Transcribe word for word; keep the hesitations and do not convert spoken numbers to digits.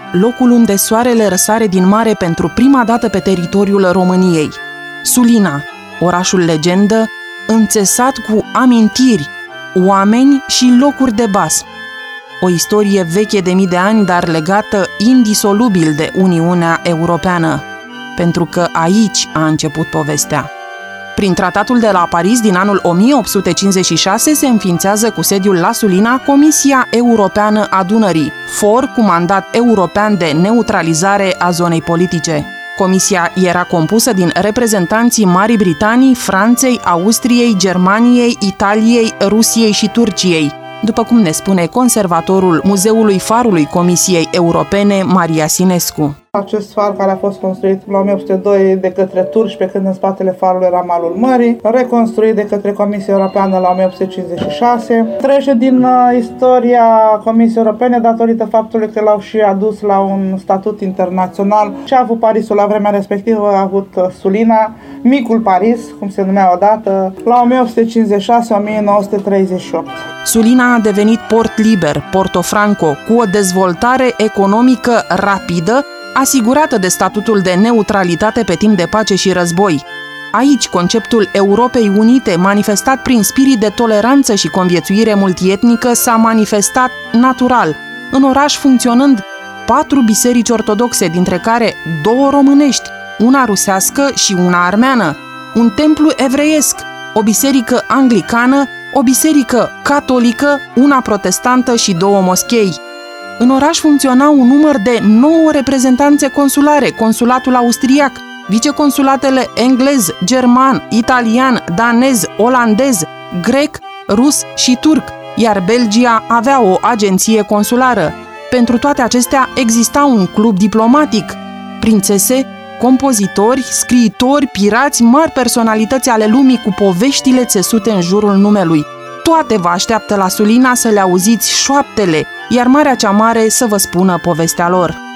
locul unde soarele răsare din mare pentru prima dată pe teritoriul României. Sulina, orașul legendă, înțesat cu amintiri, oameni și locuri de basm. O istorie veche de mii de ani, dar legată indisolubil de Uniunea Europeană, pentru că aici a început povestea. Prin tratatul de la Paris din anul o mie opt sute cincizeci și șase se înființează cu sediul la Sulina Comisia Europeană a Dunării, for cu mandat european de neutralizare a zonei politice. Comisia era compusă din reprezentanții Marii Britanii, Franței, Austriei, Germaniei, Italiei, Rusiei și Turciei, după cum ne spune conservatorul Muzeului Farului Comisiei Europene, Maria Sinescu. Acest far, care a fost construit la o mie opt sute doi de către turci, pe când în spatele farului era malul mării, reconstruit de către Comisia Europeană la o mie opt sute cincizeci și șase, trece din uh, istoria Comisiei Europene datorită faptului că l-au și adus la un statut internațional. Ce a avut Parisul la vremea respectivă a avut uh, Sulina, Micul Paris, cum se numea odată, la o mie opt sute cincizeci și șase - o mie nouă sute treizeci și opt. Sulina a devenit port liber, Porto Franco, cu o dezvoltare economică rapidă, asigurată de statutul de neutralitate pe timp de pace și război. Aici, conceptul Europei Unite, manifestat prin spirit de toleranță și conviețuire multietnică, s-a manifestat natural, în oraș funcționând patru biserici ortodoxe, dintre care două românești, una rusească și una armeană, un templu evreiesc, o biserică anglicană, o biserică catolică, una protestantă și două moschei. În oraș funcționa un număr de nouă reprezentanțe consulare, consulatul austriac, viceconsulatele englez, german, italian, danez, olandez, grec, rus și turc, iar Belgia avea o agenție consulară. Pentru toate acestea exista un club diplomatic. Prințese, compozitori, scriitori, pirați, mari personalități ale lumii cu poveștile țesute în jurul numelui. Toate vă așteaptă la Sulina să le auziți șoaptele, iar Marea cea Mare să vă spună povestea lor.